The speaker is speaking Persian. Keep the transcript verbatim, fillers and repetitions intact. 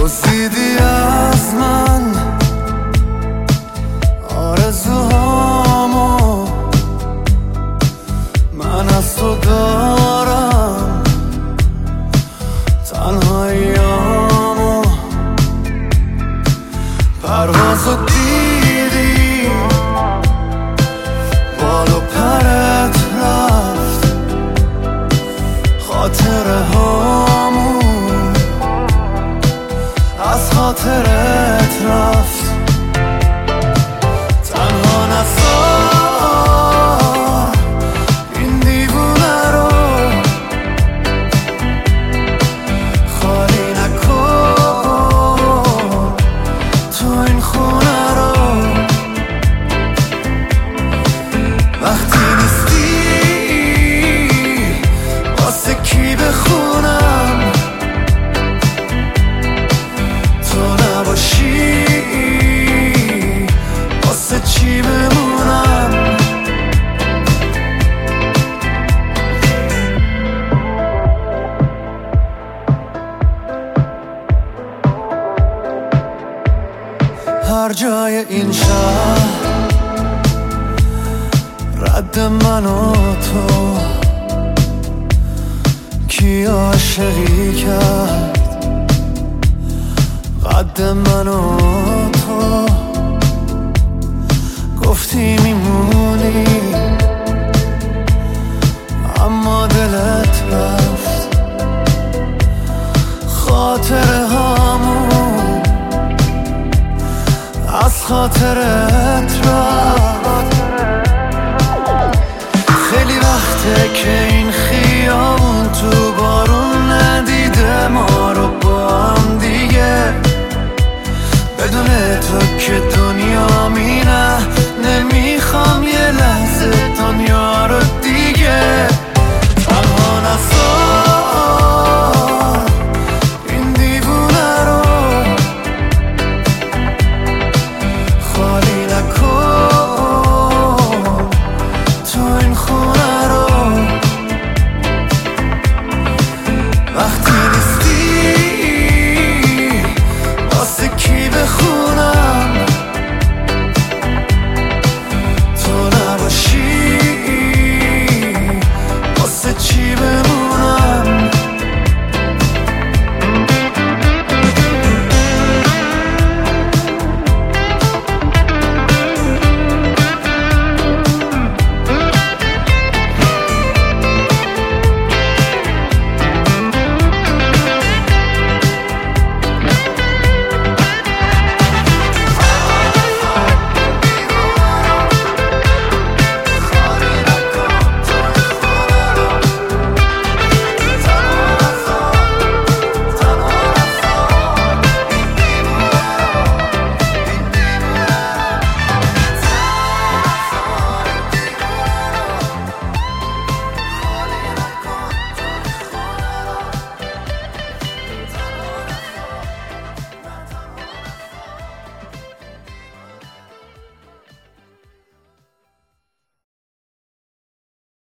دزدیدی از من آرزوهامو، من از تو دارم تنهاییامو. پروازو دیدی بال و پرت رفت، خاطره هامون از خاطرت رفت. تنها نذار این دیوونه رو، خالی نکن تو این خونه رو. وقتی نیستی واسه کی بخونم، تو نباشی واسه چی بمونم. هر جای این شهر رد من و تو، کی عاشقی کرد قد من و تو. گفتی میمونی اما دلت رفت، خاطره هامون از خاطرت رفت. خیلی وقته که این خیابون